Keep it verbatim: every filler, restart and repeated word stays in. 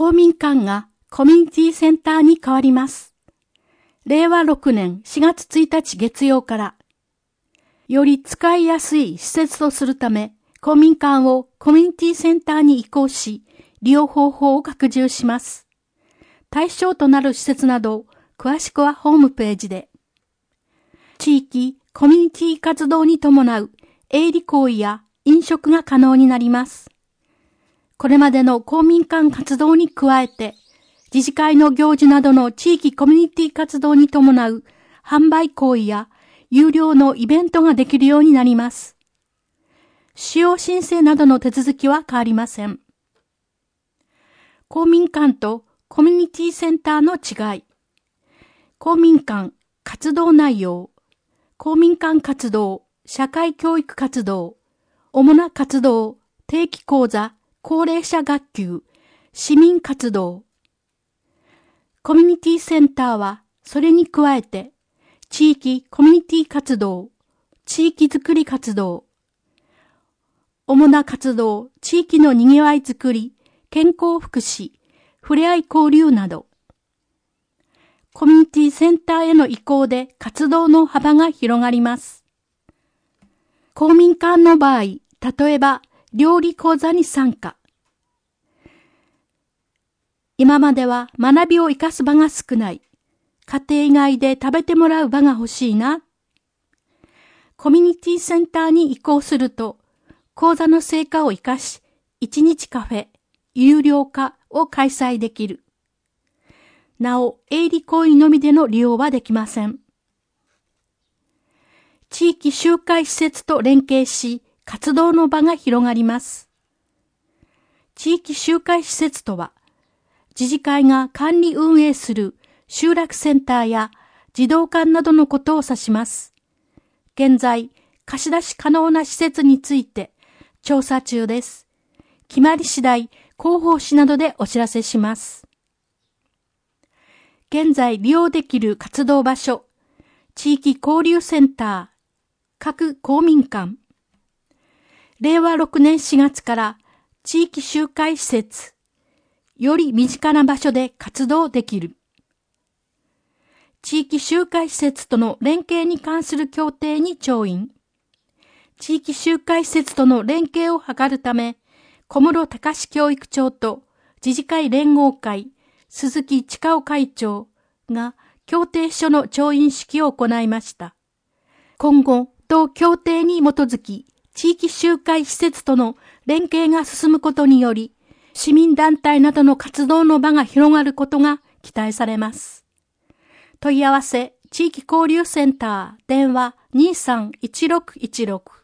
公民館がコミュニティセンターに変わります。れいわろくねんしがつついたち月曜から、より使いやすい施設とするため、公民館をコミュニティセンターに移行し、利用方法を拡充します。対象となる施設など、詳しくはホームページで。地域、コミュニティ活動に伴う営利行為や飲食が可能になります。これまでの公民館活動に加えて、自治会の行事などの地域コミュニティ活動に伴う販売行為や有料のイベントができるようになります。使用申請などの手続きは変わりません。公民館とコミュニティセンターの違い。公民館、活動内容。公民館活動、社会教育活動。主な活動、定期講座、高齢者学級、市民活動。コミュニティセンターは、それに加えて、地域コミュニティ活動、地域づくり活動。主な活動、地域のにぎわいづくり、健康福祉、ふれあい交流など。コミュニティセンターへの移行で活動の幅が広がります。公民館の場合、例えば、料理講座に参加。今までは学びを生かす場が少ない。家庭以外で食べてもらう場が欲しいな。コミュニティセンターに移行すると、講座の成果を生かし、一日カフェ、有料化を開催できる。なお、営利行為のみでの利用はできません。地域集会施設と連携し、活動の場が広がります。地域集会施設とは、自治会が管理運営する集落センターや児童館などのことを指します。現在、貸し出し可能な施設について調査中です。決まり次第、広報誌などでお知らせします。現在利用できる活動場所、地域交流センター、各公民館。れいわろくねんしがつから地域集会施設、より身近な場所で活動できる。地域集会施設との連携に関する協定に調印。地域集会施設との連携を図るため、小室隆教育長と自治会連合会、鈴木千佳夫会長が協定書の調印式を行いました。今後、同協定に基づき、地域集会施設との連携が進むことにより、市民団体などの活動の場が広がることが期待されます。問い合わせ、地域交流センター、電話にさんいちろくいちろく。